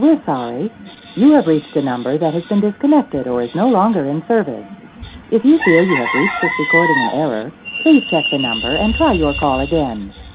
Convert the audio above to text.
we're sorry. You have reached a number that has been disconnected or is no longer in service. If you feel you have reached this recording in error, please check the number and try your call again.